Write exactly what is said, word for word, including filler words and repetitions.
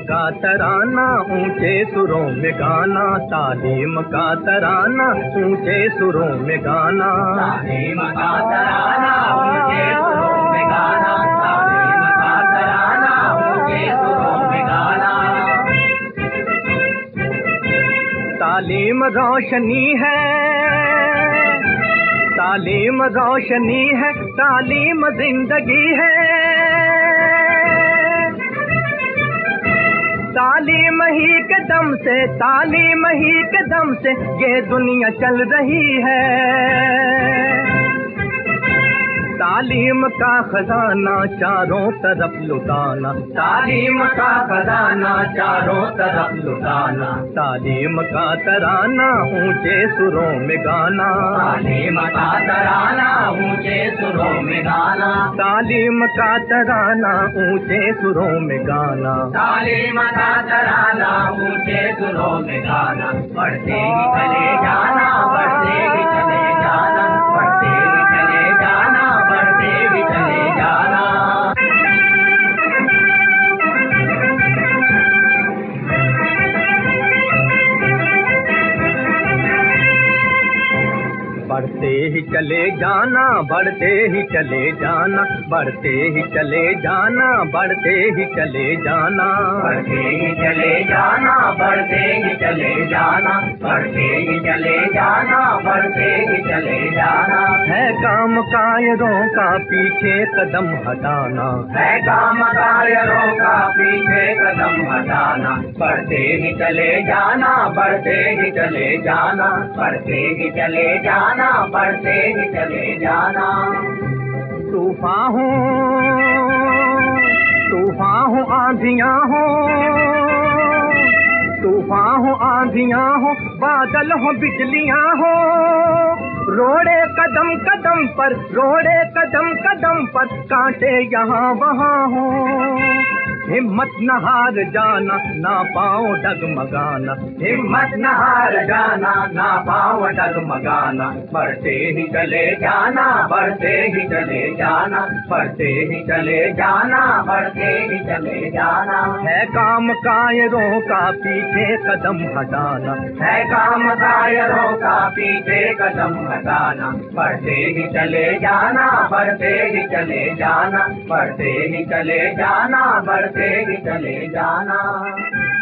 का तराना ऊंचे सुरों में गाना, तालीम का तराना ऊंचे सुरों में गाना, तालीम का तराना ऊंचे सुरों में गाना, तालीम का तराना ऊंचे सुरों में गाना। तालीम रोशनी है, तालीम रोशनी है, तालीम जिंदगी है, तालीम ही के दम से, तालीम ही के दम से ये दुनिया चल रही है। तालीम का खजाना चारों तरफ लुटाना, तालीम का खजाना चारों तरफ लुटाना, तालीम का तराना ऊंचे सुरों में गाना, तालीम का तराना ऊंचे सुरों में गाना, तालीम का तराना ऊंचे सुरों में गाना, तालीम का तराना ऊंचे सुरों में गाना। बढ़ते ही चले जाना, बढ़ते ही चले जाना, बढ़ते ही चले जाना, बढ़ते ही चले जाना। बढ़ते ही चले जाना, बढ़ते ही चले जाना, बढ़ते ही चले जाना, बढ़ते ही चले जाना, बढ़ते ही चले जाना, बढ़ते ही चले जाना, बढ़ते ही चले जाना, बढ़ते ही चले जाना। है काम कायरों का पीछे कदम हटाना, है काम कायरों का पीछे कदम हटाना, बढ़ते ही चले जाना, बढ़ते ही चले जाना, बढ़ते ही चले जाना, बढ़ते ही चले जाना। तूफान हो, तूफान हो, आंधियां हो, तूफान हो, आंधियां हो, बादल हो, बिजलियां हो, रोड़े कदम कदम पर, रोड़े कदम कदम पर, कांटे यहाँ वहाँ हो। हिम्मत न हार जाना, ना पाओ डगमगाना, हिम्मत न हार जाना, ना पाँव डगमगाना, बढ़ते ही चले जाना, बढ़ते ही चले जाना, बढ़ते ही चले जाना, बढ़ते ही चले जाना। है काम कायरों का पीछे कदम हटाना, है काम कायरों का पीछे कदम हटाना, बढ़ते ही चले जाना, बढ़ते ही चले जाना, बढ़ते ही चले जाना, बढ़ते ही चले जाना।